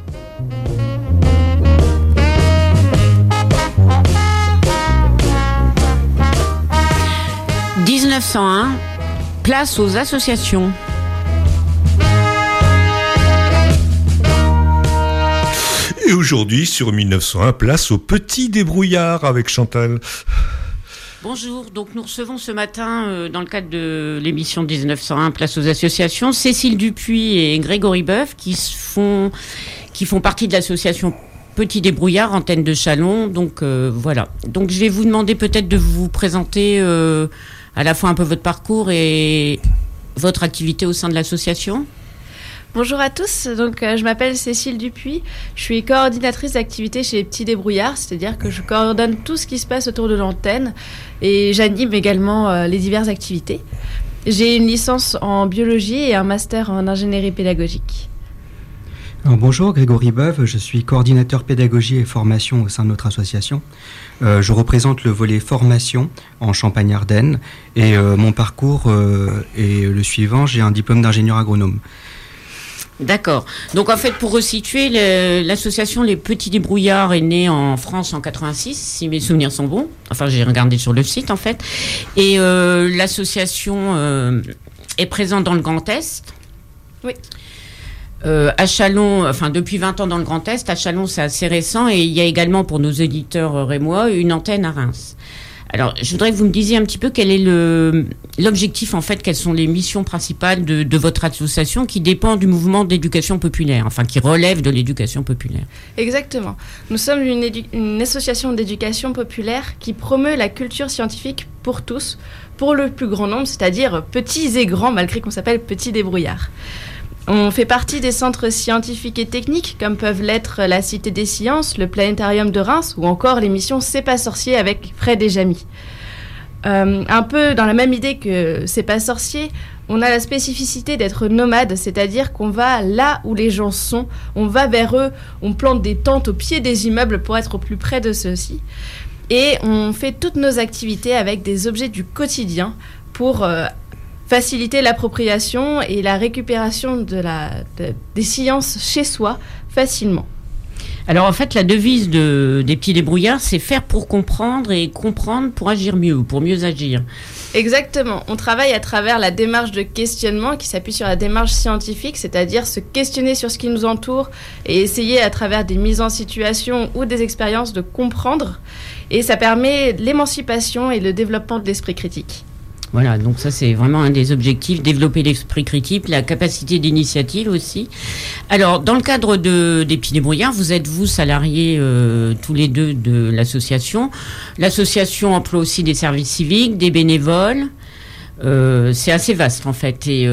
« 1901, place aux associations. » Et aujourd'hui, sur 1901, place au petit débrouillard avec Chantal. Bonjour, donc nous recevons ce matin, dans le cadre de l'émission 1901, place aux associations, Cécile Dupuis et Grégory Boeuf qui font partie de l'association Petit Débrouillard, antenne de Châlons. Donc voilà. Donc je vais vous demander peut-être de vous présenter à la fois un peu votre parcours et votre activité au sein de l'association. Bonjour à tous, donc je m'appelle Cécile Dupuis, je suis coordinatrice d'activité chez les Petits Débrouillards, c'est-à-dire que je coordonne tout ce qui se passe autour de l'antenne et j'anime également les diverses activités. J'ai une licence en biologie et un master en ingénierie pédagogique. Alors, bonjour, Grégory Boeuf, je suis coordinateur pédagogie et formation au sein de notre association. Je représente le volet formation en Champagne-Ardenne et mon parcours est le suivant, j'ai un diplôme d'ingénieur agronome. D'accord. Donc en fait, pour resituer, l'association Les Petits Débrouillards est née en France en 86, si mes souvenirs sont bons. Enfin, j'ai regardé sur le site en fait. Et l'association est présente dans le Grand Est. Oui. À Châlons, enfin depuis 20 ans dans le Grand Est. À Châlons, c'est assez récent. Et il y a également pour nos éditeurs rémois une antenne à Reims. Alors, je voudrais que vous me disiez un petit peu quel est l'objectif, en fait, quelles sont les missions principales de votre association qui dépend du mouvement d'éducation populaire, enfin, qui relève de l'éducation populaire. Exactement. Nous sommes une association d'éducation populaire qui promeut la culture scientifique pour tous, pour le plus grand nombre, c'est-à-dire petits et grands, malgré qu'on s'appelle Petits Débrouillards. On fait partie des centres scientifiques et techniques, comme peuvent l'être la Cité des Sciences, le Planétarium de Reims, ou encore l'émission C'est pas sorcier avec Fred et Jamy. Un peu dans la même idée que C'est pas sorcier, on a la spécificité d'être nomade, c'est-à-dire qu'on va là où les gens sont, on va vers eux, on plante des tentes au pied des immeubles pour être au plus près de ceux-ci. Et on fait toutes nos activités avec des objets du quotidien pour faciliter l'appropriation et la récupération des sciences chez soi facilement. Alors en fait, la devise des Petits Débrouillards, c'est faire pour comprendre et comprendre pour agir mieux, ou pour mieux agir. Exactement. On travaille à travers la démarche de questionnement qui s'appuie sur la démarche scientifique, c'est-à-dire se questionner sur ce qui nous entoure et essayer à travers des mises en situation ou des expériences de comprendre. Et ça permet l'émancipation et le développement de l'esprit critique. Voilà, donc ça c'est vraiment un des objectifs, développer l'esprit critique, la capacité d'initiative aussi. Alors, dans le cadre des Petits Débrouillards, vous êtes, vous, salariés tous les deux de l'association. L'association emploie aussi des services civiques, des bénévoles. C'est assez vaste en fait. Et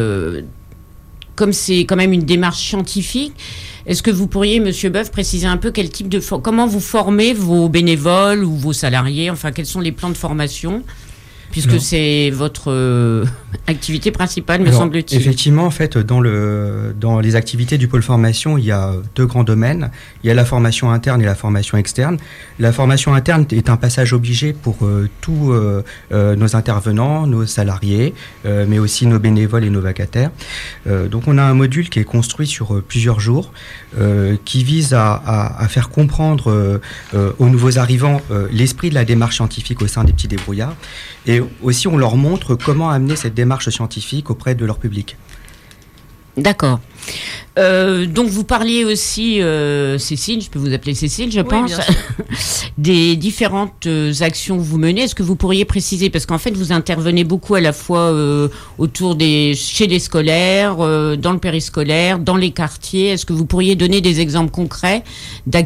comme c'est quand même une démarche scientifique, est-ce que vous pourriez, Monsieur Boeuf, préciser un peu quel type comment vous formez vos bénévoles ou vos salariés, enfin quels sont les plans de formation ? Puisque c'est votre activité principale, me semble-t-il. Effectivement, en fait, dans les activités du pôle formation, il y a deux grands domaines. Il y a la formation interne et la formation externe. La formation interne est un passage obligé pour tous nos intervenants, nos salariés, mais aussi nos bénévoles et nos vacataires. Donc on a un module qui est construit sur plusieurs jours, qui vise à faire comprendre aux nouveaux arrivants l'esprit de la démarche scientifique au sein des Petits Débrouillards. Et aussi, on leur montre comment amener cette démarche scientifique auprès de leur public. D'accord. Donc, vous parliez aussi, Cécile, je peux vous appeler Cécile, je pense, des différentes actions que vous menez. Est-ce que vous pourriez préciser, parce qu'en fait, vous intervenez beaucoup à la fois chez les scolaires, dans le périscolaire, dans les quartiers. Est-ce que vous pourriez donner des exemples concrets d'activités ?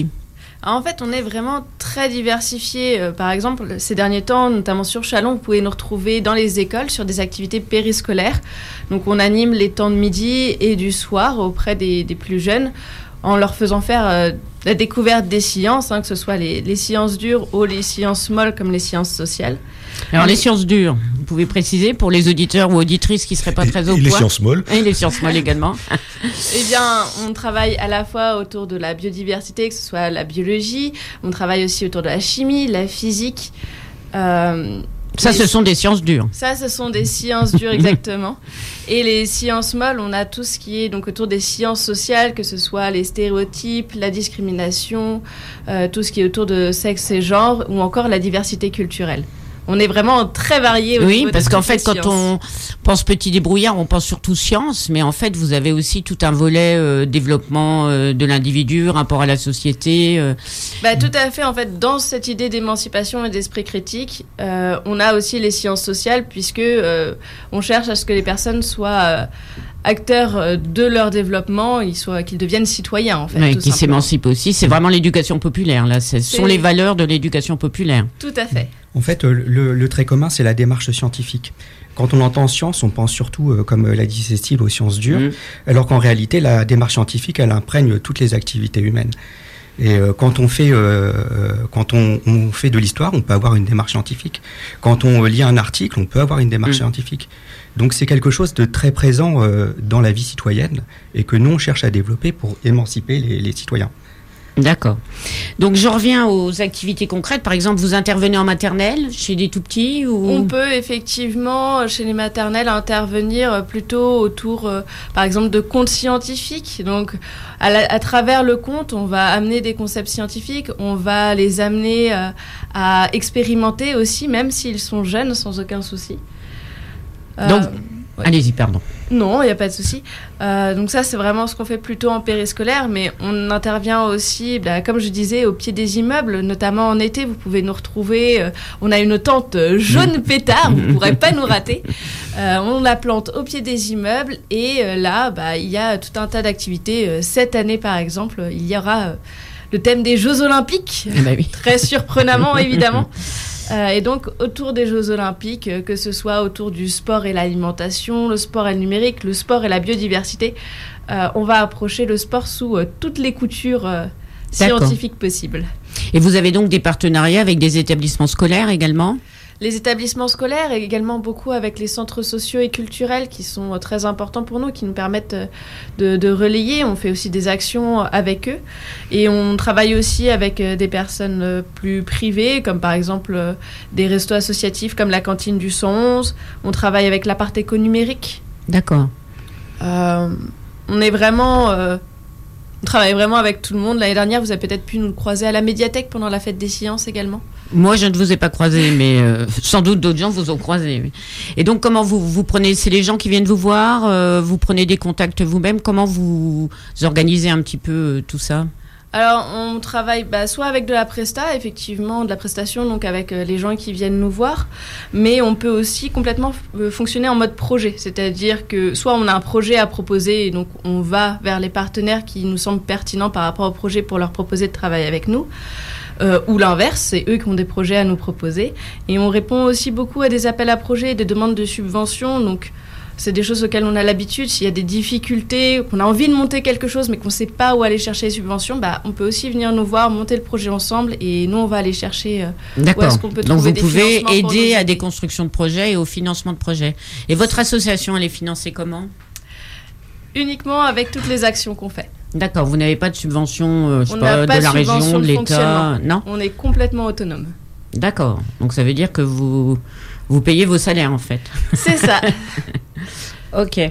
En fait, on est vraiment très diversifié. Par exemple, ces derniers temps, notamment sur Châlons, vous pouvez nous retrouver dans les écoles sur des activités périscolaires. Donc, on anime les temps de midi et du soir auprès des plus jeunes en leur faisant faire la découverte des sciences, que ce soit les sciences dures ou les sciences molles comme les sciences sociales. Alors, les sciences dures, vous pouvez préciser pour les auditeurs ou auditrices qui ne seraient pas très au point. Et les sciences molles. Et les sciences molles également. Eh bien, on travaille à la fois autour de la biodiversité, que ce soit la biologie, on travaille aussi autour de la chimie, la physique. Ça, ce sont des sciences dures. Ça, ce sont des sciences dures, exactement. Et les sciences molles, on a tout ce qui est donc autour des sciences sociales, que ce soit les stéréotypes, la discrimination, tout ce qui est autour de sexe et genre, ou encore la diversité culturelle. On est vraiment très variés au niveau parce de qu'en fait, toutes les quand on pense petit débrouillard, on pense surtout science, mais en fait, vous avez aussi tout un volet développement de l'individu, rapport à la société. Tout à fait. En fait, dans cette idée d'émancipation et d'esprit critique, on a aussi les sciences sociales, puisque on cherche à ce que les personnes soient acteurs de leur développement, qu'ils deviennent citoyens, en fait. Oui, qui s'émancipent aussi. C'est vraiment l'éducation populaire, là. Ce sont les valeurs de l'éducation populaire. Tout à fait. En fait, le trait commun, c'est la démarche scientifique. Quand on entend science, on pense surtout, comme l'a dit Cécile, aux sciences dures, alors qu'en réalité, la démarche scientifique, elle imprègne toutes les activités humaines. Et quand on fait de l'histoire, on peut avoir une démarche scientifique. Quand on lit un article, on peut avoir une démarche scientifique. Donc c'est quelque chose de très présent dans la vie citoyenne et que nous, on cherche à développer pour émanciper les citoyens. D'accord. Donc je reviens aux activités concrètes. Par exemple, vous intervenez en maternelle chez des tout petits ou... On peut effectivement chez les maternelles intervenir plutôt autour, par exemple, de contes scientifiques. Donc à travers le conte, on va amener des concepts scientifiques, on va les amener à expérimenter aussi, même s'ils sont jeunes, sans aucun souci. Donc, allez-y, pardon. Non, il n'y a pas de souci. Donc ça, c'est vraiment ce qu'on fait plutôt en périscolaire, mais on intervient aussi, comme je disais, au pied des immeubles, notamment en été. Vous pouvez nous retrouver. On a une tente jaune pétard, vous ne pourrez pas nous rater. On la plante au pied des immeubles et là, il y a tout un tas d'activités. Cette année, par exemple, il y aura le thème des Jeux Olympiques, très surprenamment, évidemment. Et donc, autour des Jeux Olympiques, que ce soit autour du sport et l'alimentation, le sport et le numérique, le sport et la biodiversité, on va approcher le sport sous toutes les coutures scientifiques possibles. Et vous avez donc des partenariats avec des établissements scolaires également ? Les établissements scolaires et également beaucoup avec les centres sociaux et culturels qui sont très importants pour nous, qui nous permettent de relayer. On fait aussi des actions avec eux et on travaille aussi avec des personnes plus privées, comme par exemple des restos associatifs comme la cantine du 111. On travaille avec l'appart éco-numérique. D'accord. On travaille vraiment avec tout le monde. L'année dernière, vous avez peut-être pu nous croiser à la médiathèque pendant la fête des sciences également. Moi, je ne vous ai pas croisé, mais sans doute d'autres gens vous ont croisé. Oui. Et donc, comment vous prenez... C'est les gens qui viennent vous voir, vous prenez des contacts vous-même. Comment vous organisez un petit peu tout ça ? Alors, on travaille soit avec de la presta, effectivement, de la prestation, donc avec les gens qui viennent nous voir, mais on peut aussi complètement fonctionner en mode projet, c'est-à-dire que soit on a un projet à proposer, et donc on va vers les partenaires qui nous semblent pertinents par rapport au projet pour leur proposer de travailler avec nous, ou l'inverse, c'est eux qui ont des projets à nous proposer, et on répond aussi beaucoup à des appels à projets, des demandes de subventions, donc... C'est des choses auxquelles on a l'habitude. S'il y a des difficultés, qu'on a envie de monter quelque chose, mais qu'on ne sait pas où aller chercher les subventions, on peut aussi venir nous voir, monter le projet ensemble, et nous, on va aller chercher où est-ce qu'on peut trouver des financements. Donc, vous pouvez aider à des constructions de projets et au financement de projets. Et votre association, elle est financée comment ? Uniquement avec toutes les actions qu'on fait. D'accord, vous n'avez pas de subvention de la région, de l'État ? Non ? On est complètement autonome. D'accord, donc ça veut dire que vous payez vos salaires, en fait. C'est ça. Ok.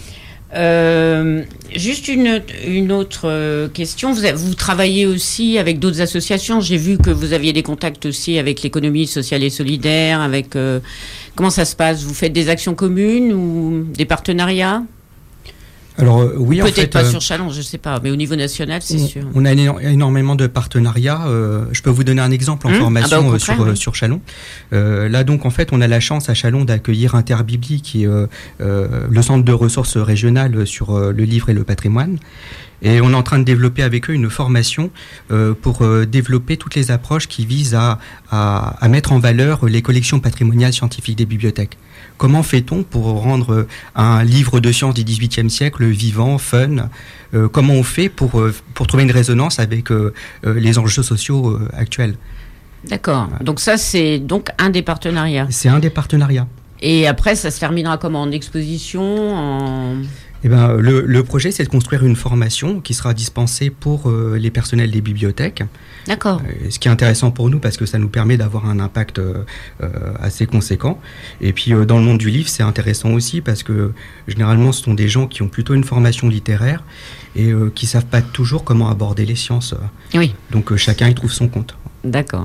Juste une autre question. Vous travaillez aussi avec d'autres associations. J'ai vu que vous aviez des contacts aussi avec l'économie sociale et solidaire. Comment ça se passe ? Vous faites des actions communes ou des partenariats ? Alors oui, peut-être pas sur Châlons, je ne sais pas, mais au niveau national, c'est sûr. On a énormément de partenariats. Je peux vous donner un exemple en formation sur Châlons. Là donc en fait, on a la chance à Châlons d'accueillir Interbibli, qui est le centre de ressources régionales sur le livre et le patrimoine. Et on est en train de développer avec eux une formation pour développer toutes les approches qui visent à mettre en valeur les collections patrimoniales scientifiques des bibliothèques. Comment fait-on pour rendre un livre de sciences du XVIIIe siècle vivant, fun ? Comment on fait pour trouver une résonance avec les enjeux sociaux actuels ? D'accord. Donc ça, c'est donc un des partenariats. C'est un des partenariats. Et après, ça se terminera comment ? En exposition, Eh ben, le projet, c'est de construire une formation qui sera dispensée pour les personnels des bibliothèques. D'accord. Ce qui est intéressant pour nous parce que ça nous permet d'avoir un impact assez conséquent. Et puis dans le monde du livre, c'est intéressant aussi parce que généralement, ce sont des gens qui ont plutôt une formation littéraire et qui savent pas toujours comment aborder les sciences. Oui. Donc chacun y trouve son compte. D'accord.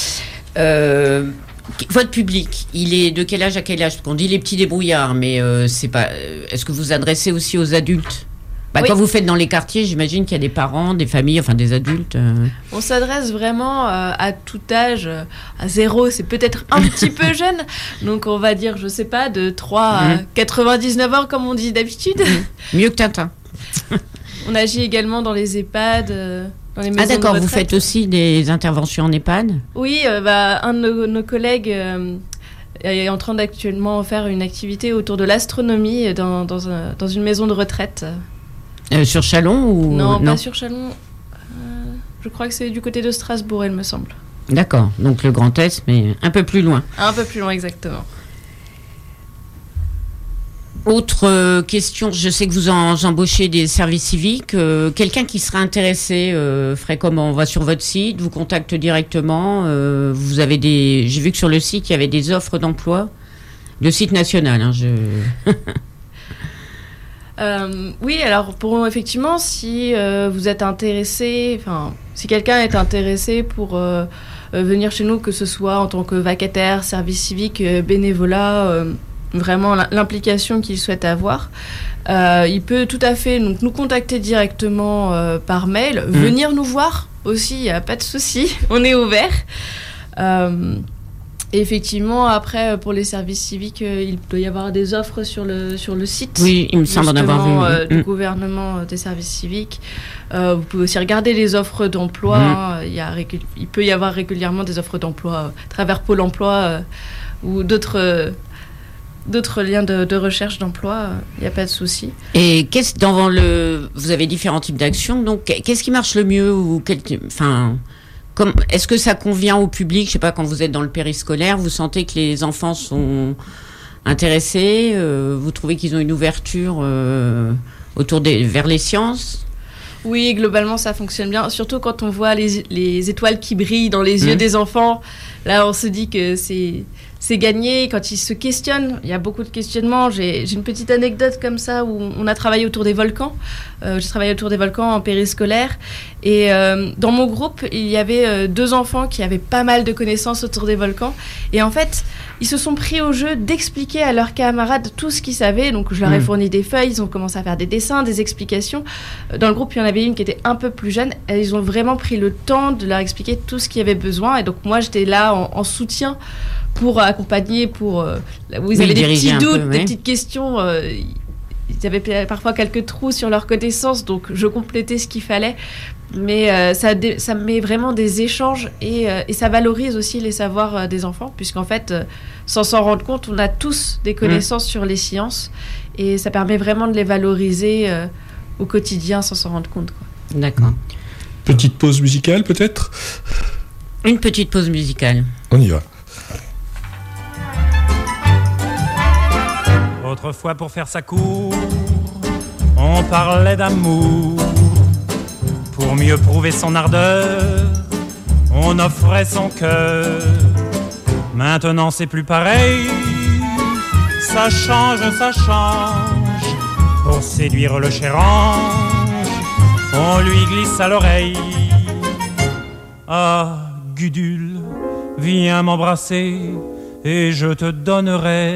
Votre public, il est de quel âge à quel âge? Parce qu'on dit les petits débrouillards, mais c'est pas. Est-ce que vous adressez aussi aux adultes? Oui. Quand vous faites dans les quartiers, j'imagine qu'il y a des parents, des familles, enfin des adultes. On s'adresse vraiment à tout âge. À 0, c'est peut-être un petit peu jeune. Donc on va dire, je sais pas, de 3 à 99 ans, comme on dit d'habitude. Mieux que Tintin. On agit également dans les EHPAD, dans les maisons de d'accord, retraite. vous faites aussi des interventions en EHPAD? Oui, un de nos collègues est en train d'actuellement faire une activité autour de l'astronomie dans une maison de retraite. Sur Châlons ou Non, pas sur Châlons. Je crois que c'est du côté de Strasbourg, il me semble. D'accord, donc le Grand Est, mais un peu plus loin. Un peu plus loin, exactement. Autre question, je sais que vous embauchez des services civiques. Quelqu'un qui serait intéressé ferait comment? On va sur votre site, vous contacte directement. Vous avez j'ai vu que sur le site, il y avait des offres d'emploi. Le site national, hein, Oui, alors effectivement, si vous êtes intéressé, si quelqu'un est intéressé pour venir chez nous, que ce soit en tant que vacataire, service civique, bénévolat, vraiment l'implication qu'il souhaite avoir, il peut tout à fait nous contacter directement par mail, venir nous voir aussi, il n'y a pas de souci, on est ouvert. Et effectivement, après, pour les services civiques, il peut y avoir des offres sur le site. Oui, il me semble en avoir vu. Du gouvernement des services civiques. Vous pouvez aussi regarder les offres d'emploi. Il peut y avoir régulièrement des offres d'emploi à travers Pôle emploi ou d'autres liens de recherche d'emploi. Il n'y a pas de souci. Et vous avez différents types d'actions. Donc, qu'est-ce qui marche le mieux est-ce que ça convient au public? Je sais pas, quand vous êtes dans le périscolaire, vous sentez que les enfants sont intéressés, vous trouvez qu'ils ont une ouverture vers les sciences? Oui, globalement, ça fonctionne bien. Surtout quand on voit les étoiles qui brillent dans les yeux des enfants. Là, on se dit que c'est gagné. Quand ils se questionnent, il y a beaucoup de questionnements. J'ai une petite anecdote comme ça où on a travaillé autour des volcans. J'ai travaillé autour des volcans en périscolaire. Et dans mon groupe, il y avait 2 enfants qui avaient pas mal de connaissances autour des volcans. Et en fait, ils se sont pris au jeu d'expliquer à leurs camarades tout ce qu'ils savaient. Donc, je leur ai fourni des feuilles. Ils ont commencé à faire des dessins, des explications. Dans le groupe, il y en avait une qui était un peu plus jeune. Et ils ont vraiment pris le temps de leur expliquer tout ce qu'il y avait besoin. Et donc, moi, j'étais là en soutien pour accompagner, où ils avaient des petits doutes, des petites questions. Ils avaient parfois quelques trous sur leurs connaissances, donc je complétais ce qu'il fallait. Mais ça met vraiment des échanges et ça valorise aussi les savoirs des enfants, puisqu'en fait, sans s'en rendre compte, on a tous des connaissances sur les sciences et ça permet vraiment de les valoriser au quotidien sans s'en rendre compte, quoi. D'accord. Petite pause musicale peut-être? Une petite pause musicale. On y va. Autrefois, pour faire sa cour, on parlait d'amour. Pour mieux prouver son ardeur, on offrait son cœur. Maintenant, c'est plus pareil. Ça change, ça change. Pour séduire le cher ange, on lui glisse à l'oreille. Ah, Gudule, viens m'embrasser et je te donnerai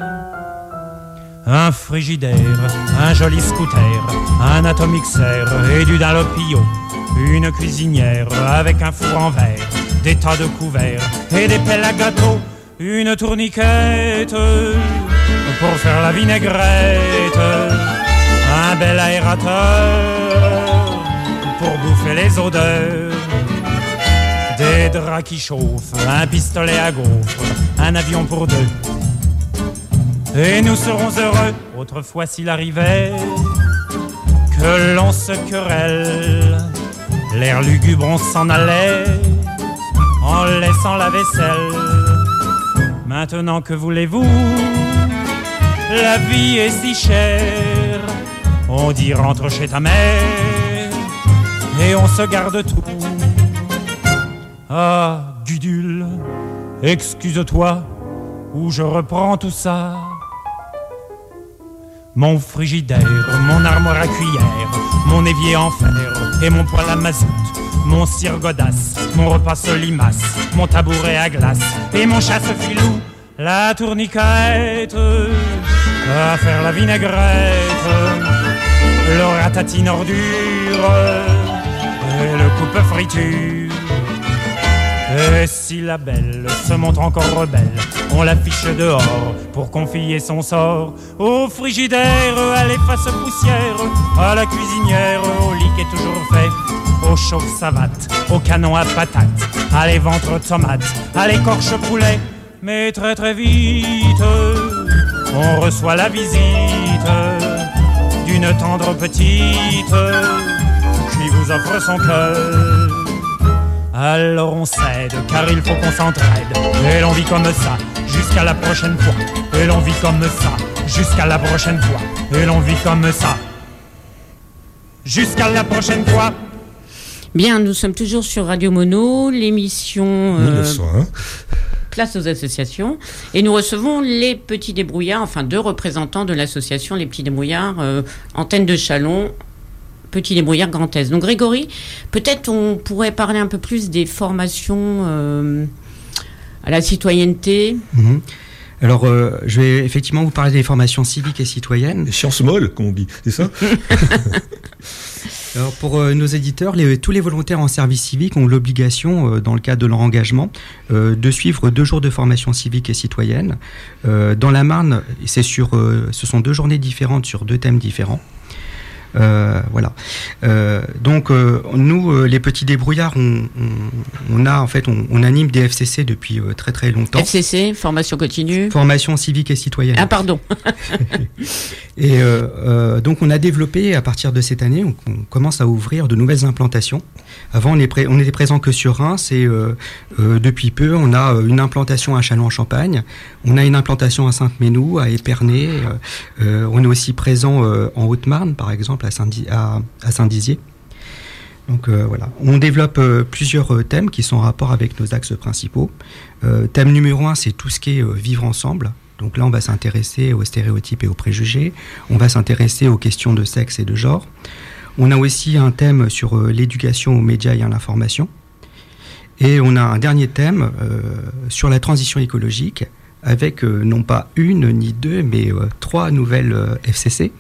un frigidaire, un joli scooter, un atomixer et du Dunlopio, une cuisinière avec un four en verre, des tas de couverts et des pelles à gâteau, une tourniquette pour faire la vinaigrette, un bel aérateur pour bouffer les odeurs, des draps qui chauffent, un pistolet à gaufres, un avion pour 2. Et nous serons heureux, autrefois s'il arrivait que l'on se querelle. L'air lugubre, on s'en allait en laissant la vaisselle. Maintenant, que voulez-vous? La vie est si chère On dit rentre chez ta mère et on se garde tout. Ah, Gudule, excuse-toi, ou je reprends tout ça. Mon frigidaire, mon armoire à cuillère, mon évier en fer et mon poêle à mazout, mon cire godasse, mon repas solimace, mon tabouret à glace et mon chasse-filou, la tourniquette à faire la vinaigrette, le ratatine ordure et le coupe-friture. Et si la belle se montre encore rebelle, on l'affiche dehors pour confier son sort au frigidaire, à l'efface poussière, à la cuisinière, au lit qui est toujours fait, au chauffe-savate, au canon à patates, à les ventres tomates, à l'écorche poulet. Mais très très vite, on reçoit la visite d'une tendre petite qui vous offre son cœur. Alors on cède, car il faut qu'on s'entraide. Et l'on vit comme ça, jusqu'à la prochaine fois. Et l'on vit comme ça, jusqu'à la prochaine fois. Et l'on vit comme ça, jusqu'à la prochaine fois. Bien, nous sommes toujours sur Radio Mono, l'émission 1901. Place aux associations. Et nous recevons les Petits Débrouillards, enfin 2 représentants de l'association Les Petits Débrouillards, antenne de Châlons, Petits Débrouillards Grand Est. Donc Grégory, peut-être on pourrait parler un peu plus des formations à la citoyenneté. Alors, je vais effectivement vous parler des formations civiques et citoyennes. Les sciences molles, comme on dit, c'est ça? Alors, pour nos éditeurs, tous les volontaires en service civique ont l'obligation, dans le cadre de leur engagement, de suivre 2 jours de formation civique et citoyenne. Dans la Marne, ce sont 2 journées différentes sur 2 thèmes différents. Voilà. Donc nous, les Petits Débrouillards, on anime des FCC depuis très très longtemps. FCC, formation continue. Formation civique et citoyenne. Ah pardon. Et donc on a développé à partir de cette année, on commence à ouvrir de nouvelles implantations. Avant on était présent que sur Reims et depuis peu on a une implantation à Châlons-en-Champagne, on a une implantation à Sainte-Menou, à Épernay, on est aussi présent en Haute-Marne par exemple à Saint-Dizier. Donc voilà, on développe plusieurs thèmes qui sont en rapport avec nos axes principaux. Thème numéro 1, c'est tout ce qui est vivre ensemble. Donc là, on va s'intéresser aux stéréotypes et aux préjugés. On va s'intéresser aux questions de sexe et de genre. On a aussi un thème sur l'éducation aux médias et à l'information. Et on a un dernier thème sur la transition écologique avec non pas 1 ni 2, mais 3 nouvelles FCC.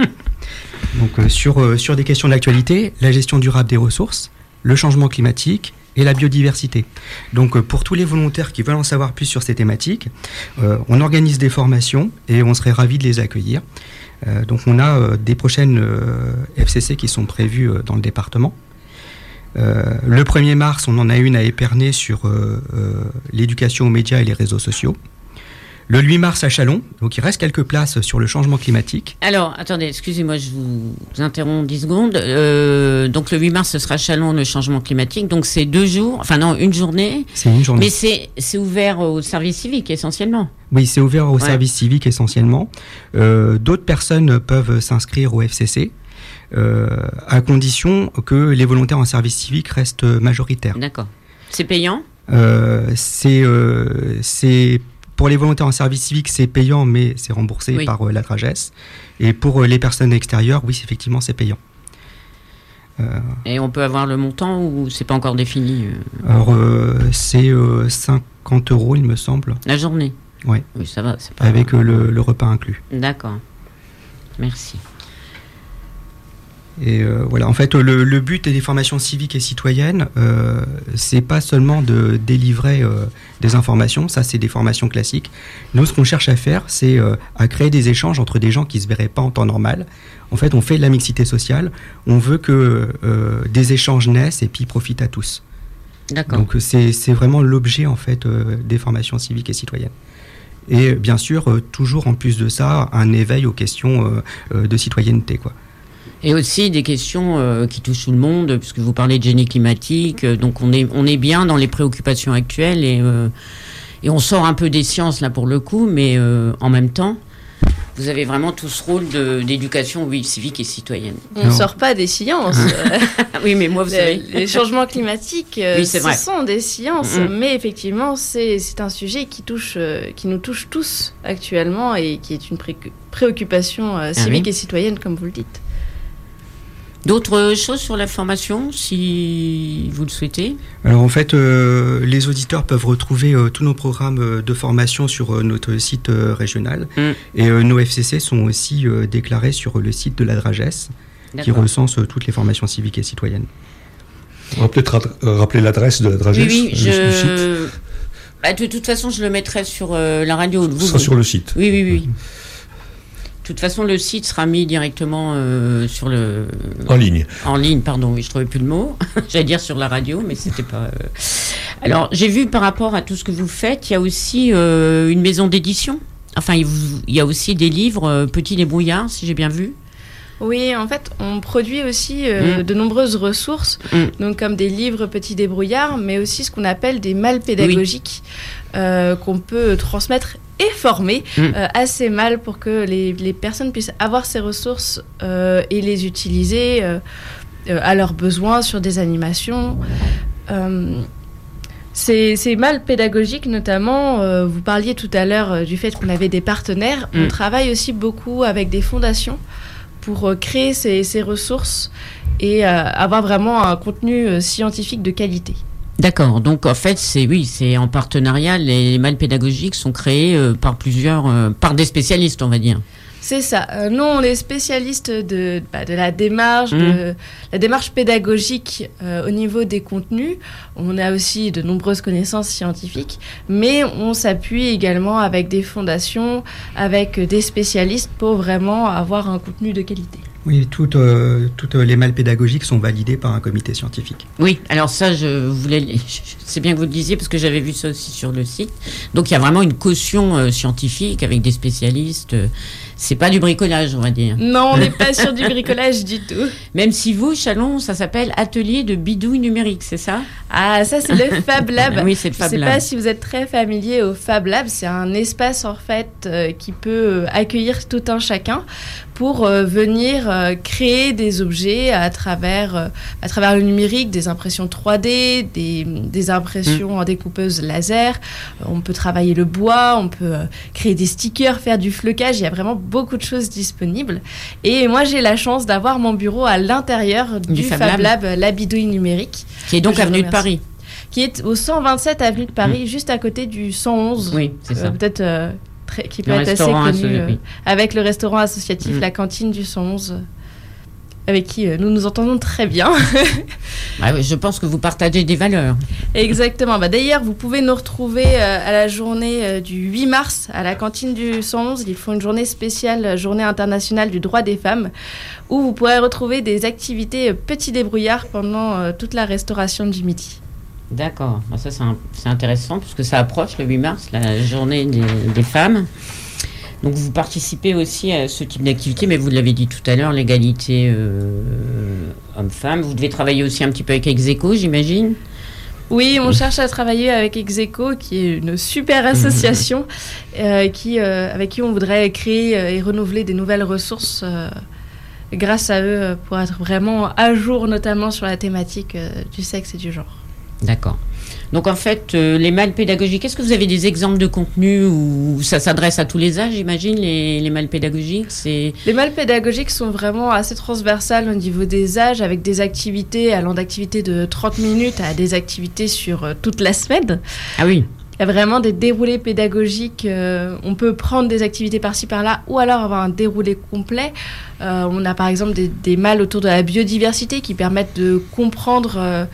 Donc sur des questions d'actualité, la gestion durable des ressources, le changement climatique et la biodiversité. Donc pour tous les volontaires qui veulent en savoir plus sur ces thématiques, on organise des formations et on serait ravis de les accueillir. Donc on a des prochaines FCC qui sont prévues dans le département. Le 1er mars, on en a une à Épernay sur l'éducation aux médias et les réseaux sociaux. Le 8 mars à Châlons, donc il reste quelques places sur le changement climatique. Alors, attendez, excusez-moi, je vous interromps 10 secondes. Donc le 8 mars, ce sera Châlons, le changement climatique. Donc c'est 2 jours, enfin non, une journée. C'est une journée. Mais c'est ouvert au service civique essentiellement. Oui, c'est ouvert au service civique essentiellement. D'autres personnes peuvent s'inscrire au FCC. À condition que les volontaires en service civique restent majoritaires. D'accord. C'est payant ? C'est pour les volontaires en service civique, c'est payant, mais c'est remboursé par la Drages. Et pour les personnes extérieures, oui, effectivement, c'est payant. Et on peut avoir le montant ou c'est pas encore défini Alors, c'est 50 €, il me semble. La journée ? Oui. Oui, ça va. C'est pas avec le repas inclus. D'accord. Merci. Et voilà, en fait, le but des formations civiques et citoyennes, c'est pas seulement de délivrer des informations, ça c'est des formations classiques. Nous, ce qu'on cherche à faire, c'est à créer des échanges entre des gens qui se verraient pas en temps normal. En fait, on fait de la mixité sociale, on veut que des échanges naissent et puis profitent à tous. D'accord. Donc c'est vraiment l'objet en fait des formations civiques et citoyennes. Et bien sûr, toujours en plus de ça, un éveil aux questions de citoyenneté, quoi. Et aussi des questions qui touchent tout le monde, puisque vous parlez de génie climatique, donc on est bien dans les préoccupations actuelles et on sort un peu des sciences là pour le coup, mais en même temps, vous avez vraiment tout ce rôle d'éducation civique et citoyenne. On ne sort pas des sciences. Oui, mais moi, vous savez. Les changements climatiques, ce vrai. sont des sciences, mais effectivement, c'est un sujet qui nous touche tous actuellement et qui est une préoccupation civique et citoyenne, comme vous le dites. D'autres choses sur la formation, si vous le souhaitez? Alors en fait, les auditeurs peuvent retrouver tous nos programmes de formation sur notre site régional. Et nos FCC sont aussi déclarés sur le site de la DRAGES, qui recense toutes les formations civiques et citoyennes. On va peut-être rappeler l'adresse de la DRAGES. Oui, de toute façon, je le mettrai sur la radio. Ce sera sur le site. Oui. De toute façon, le site sera mis directement sur le... En ligne. En ligne, pardon, oui, je ne trouvais plus le mot. J'allais dire sur la radio, mais c'était pas... Alors, j'ai vu par rapport à tout ce que vous faites, il y a aussi une maison d'édition. Enfin, il y a aussi des livres Petit Débrouillard, si j'ai bien vu. Oui, en fait, on produit aussi de nombreuses ressources, donc comme des livres Petit Débrouillard, mais aussi ce qu'on appelle des malles pédagogiques qu'on peut transmettre et former assez mal pour que les personnes puissent avoir ces ressources et les utiliser à leurs besoins sur des animations. Ces malles pédagogiques, notamment, vous parliez tout à l'heure du fait qu'on avait des partenaires. On travaille aussi beaucoup avec des fondations pour créer ces ressources et avoir vraiment un contenu scientifique de qualité. D'accord. Donc en fait, c'est en partenariat. Les malles pédagogiques sont créées par des spécialistes, on va dire. C'est ça. Nous, on est spécialistes de la démarche, de la démarche pédagogique au niveau des contenus. On a aussi de nombreuses connaissances scientifiques, mais on s'appuie également avec des fondations, avec des spécialistes pour vraiment avoir un contenu de qualité. Oui, toutes les malles pédagogiques sont validées par un comité scientifique. Oui, alors ça, c'est bien que vous le disiez parce que j'avais vu ça aussi sur le site. Donc il y a vraiment une caution scientifique avec des spécialistes. C'est pas du bricolage, on va dire. Non, on n'est pas sur du bricolage du tout. Même si vous, Chalon, ça s'appelle Atelier de bidouille numérique, c'est ça? Ah, ça c'est le Fab Lab. Oui, c'est le Fab Lab. Je ne sais pas si vous êtes très familier au Fab Lab. C'est un espace en fait qui peut accueillir tout un chacun pour venir créer des objets à travers le numérique, des impressions 3D, des impressions en découpeuse laser. On peut travailler le bois, on peut créer des stickers, faire du flocage. Il y a vraiment beaucoup de choses disponibles. Et moi, j'ai la chance d'avoir mon bureau à l'intérieur du Fab Lab, la bidouille numérique. Qui est donc avenue de Paris. Qui est au 127 avenue de Paris, juste à côté du 111. Oui, c'est ça. Peut-être... qui peut être assez connu, avec le restaurant associatif, la cantine du 111, avec qui nous nous entendons très bien. Je pense que vous partagez des valeurs. Exactement. D'ailleurs, vous pouvez nous retrouver à la journée du 8 mars à la cantine du 111. Ils font une journée spéciale, journée internationale du droit des femmes, où vous pourrez retrouver des activités Petit Débrouillard pendant toute la restauration du midi. D'accord, ça c'est intéressant puisque ça approche le 8 mars, la journée des femmes. Donc vous participez aussi à ce type d'activité, mais vous l'avez dit tout à l'heure, l'égalité homme-femme. Vous devez travailler aussi un petit peu avec Execo, j'imagine? Oui, on cherche à travailler avec Execo, qui est une super association avec qui on voudrait créer et renouveler des nouvelles ressources grâce à eux pour être vraiment à jour, notamment sur la thématique du sexe et du genre. D'accord. Donc en fait, les malles pédagogiques, est-ce que vous avez des exemples de contenus où ça s'adresse à tous les âges, j'imagine, les malles pédagogiques? Les malles pédagogiques sont vraiment assez transversales au niveau des âges, avec des activités allant d'activités de 30 minutes à des activités sur toute la semaine. Ah oui. Il y a vraiment des déroulés pédagogiques. On peut prendre des activités par-ci par-là ou alors avoir un déroulé complet. On a par exemple des malles autour de la biodiversité qui permettent de comprendre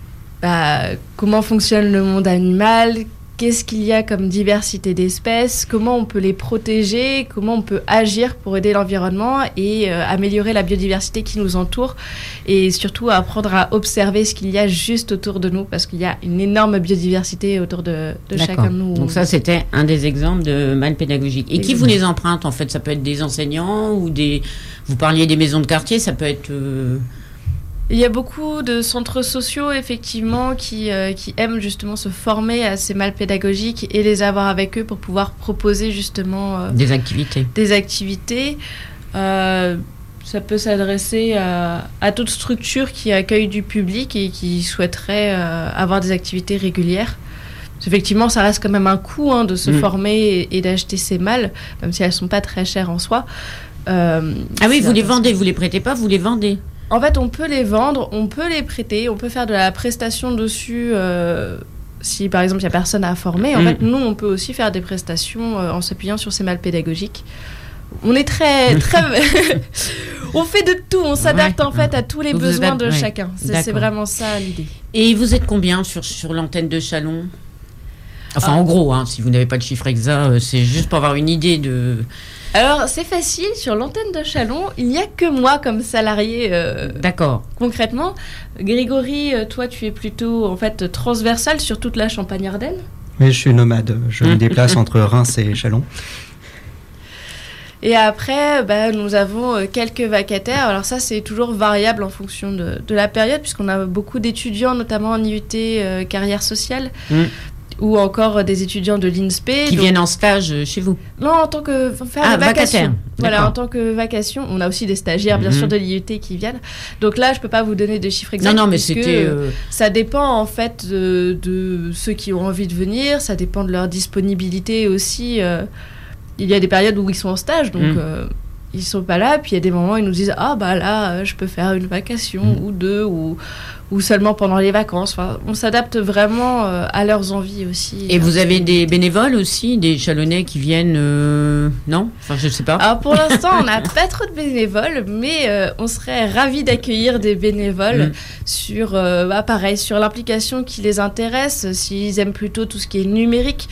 comment fonctionne le monde animal, qu'est-ce qu'il y a comme diversité d'espèces, comment on peut les protéger, comment on peut agir pour aider l'environnement et améliorer la biodiversité qui nous entoure, et surtout apprendre à observer ce qu'il y a juste autour de nous, parce qu'il y a une énorme biodiversité autour de chacun de nous. Donc ça, c'était un des exemples de malles pédagogiques. Et qui vous les emprunte, en fait? Ça peut être des enseignants ou vous parliez des maisons de quartier, ça peut être... Il y a beaucoup de centres sociaux, effectivement, qui aiment justement se former à ces mâles pédagogiques et les avoir avec eux pour pouvoir proposer justement des activités. Ça peut s'adresser à toute structure qui accueille du public et qui souhaiterait avoir des activités régulières. Effectivement, ça reste quand même un coût de se former et d'acheter ces mâles, même si elles ne sont pas très chères en soi. Vous les vendez, vous les prêtez pas, vous les vendez? En fait, on peut les vendre, on peut les prêter, on peut faire de la prestation dessus si, par exemple, il n'y a personne à former. En fait, nous, on peut aussi faire des prestations en s'appuyant sur ces mâles pédagogiques. On est très... on fait de tout, on s'adapte en fait à tous les besoins de chacun. C'est vraiment ça l'idée. Et vous êtes combien sur l'antenne de Châlons? Enfin, en gros, si vous n'avez pas de chiffre exact, c'est juste pour avoir une idée de... Alors, c'est facile, sur l'antenne de Châlons, il n'y a que moi comme salarié. D'accord. Concrètement, Grégory, toi, tu es plutôt en fait transversal sur toute la Champagne-Ardenne. Oui, je suis nomade. Je me déplace entre Reims et Châlons. Et après, nous avons quelques vacataires. Alors ça, c'est toujours variable en fonction de la période, puisqu'on a beaucoup d'étudiants, notamment en IUT carrière sociale. Ou encore des étudiants de l'INSPE. Qui viennent en stage chez vous? Non, en tant que faire des vacations. Voilà, D'accord. en tant que vacation. On a aussi des stagiaires, bien sûr, de l'IUT qui viennent. Donc là, je peux pas vous donner de chiffres exacts. Non, mais c'était... ça dépend, en fait, de ceux qui ont envie de venir. Ça dépend de leur disponibilité aussi. Il y a des périodes où ils sont en stage, donc... ils sont pas là, puis il y a des moments où ils nous disent là je peux faire une vacation ou deux ou seulement pendant les vacances. Enfin, on s'adapte vraiment à leurs envies aussi. Et vous avez des bénévoles aussi, des Chalonnais qui viennent non, enfin je sais pas. Alors pour l'instant on n'a pas trop de bénévoles, mais on serait ravis d'accueillir des bénévoles sur pareil, sur l'implication qui les intéresse. S'ils aiment plutôt tout ce qui est numérique,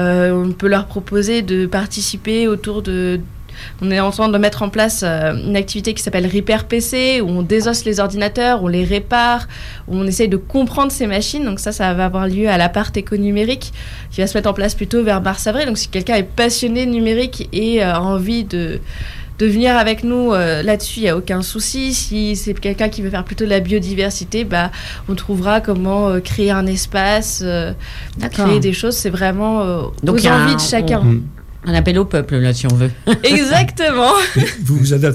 on peut leur proposer de participer autour de... On est en train de mettre en place une activité qui s'appelle Repair PC, où on désosse les ordinateurs, on les répare, où on essaye de comprendre ces machines. Donc ça va avoir lieu à l'appart éco-numérique, qui va se mettre en place plutôt vers mars-avril. Donc si quelqu'un est passionné de numérique et a envie de venir avec nous là-dessus, il n'y a aucun souci. Si c'est quelqu'un qui veut faire plutôt de la biodiversité, on trouvera comment créer un espace, créer des choses. C'est vraiment aux envies de chacun. Un appel au peuple, là, si on veut. Exactement. Vous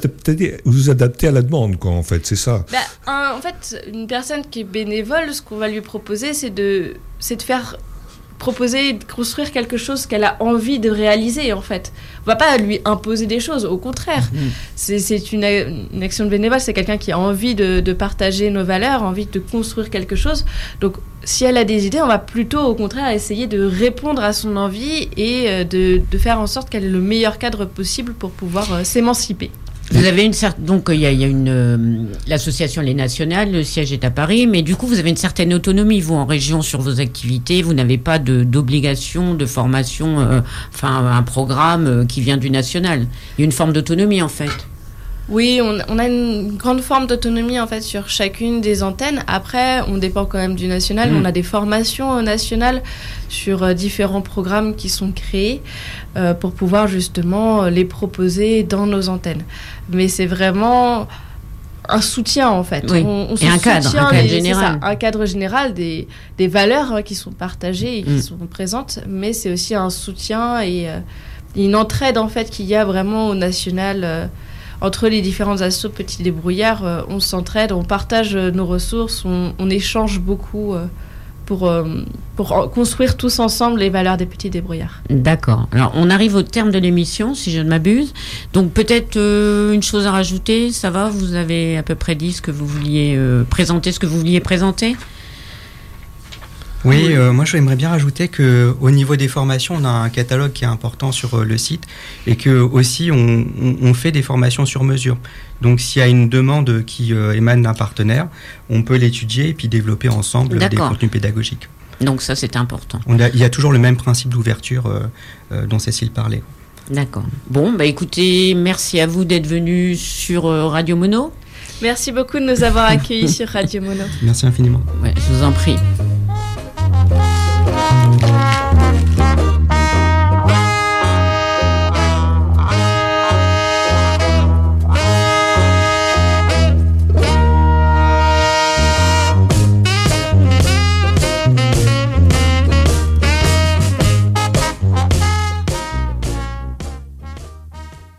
vous adaptez à la demande, quoi, en fait, c'est ça. En fait, une personne qui est bénévole, ce qu'on va lui proposer, c'est de faire proposer de construire quelque chose qu'elle a envie de réaliser, en fait. On va pas lui imposer des choses, au contraire. C'est une action de bénévole, c'est quelqu'un qui a envie de partager nos valeurs, envie de construire quelque chose. Donc, si elle a des idées, on va plutôt, au contraire, essayer de répondre à son envie et de faire en sorte qu'elle ait le meilleur cadre possible pour pouvoir s'émanciper. Vous avez donc il y a l'association elle est nationale, le siège est à Paris, mais du coup vous avez une certaine autonomie vous en région sur vos activités, vous n'avez pas d'obligation de formation, un programme qui vient du national. Il y a une forme d'autonomie en fait. Oui, on a une grande forme d'autonomie en fait sur chacune des antennes. Après, on dépend quand même du national. On a des formations nationales sur différents programmes qui sont créés pour pouvoir justement les proposer dans nos antennes. Mais c'est vraiment un soutien en fait. Oui. Et un cadre général. Un cadre général des valeurs qui sont partagées et qui sont présentes. Mais c'est aussi un soutien et une entraide en fait qu'il y a vraiment au national. Entre les différentes assos Petits Débrouillards, on s'entraide, on partage nos ressources, on échange beaucoup pour construire tous ensemble les valeurs des Petits Débrouillards. D'accord. Alors, on arrive au terme de l'émission, si je ne m'abuse. Donc, peut-être une chose à rajouter, ça va? Vous avez à peu près dit ce que vous vouliez présenter, Oui, moi j'aimerais bien rajouter qu'au niveau des formations, on a un catalogue qui est important sur le site et que aussi on fait des formations sur mesure. Donc s'il y a une demande qui émane d'un partenaire, on peut l'étudier et puis développer ensemble des contenus pédagogiques. Donc ça c'est important. Il y a toujours le même principe d'ouverture dont Cécile parlait. D'accord. Bon, écoutez, merci à vous d'être venus sur Radio Mono. Merci beaucoup de nous avoir accueillis sur Radio Mono. Merci infiniment. Ouais, je vous en prie.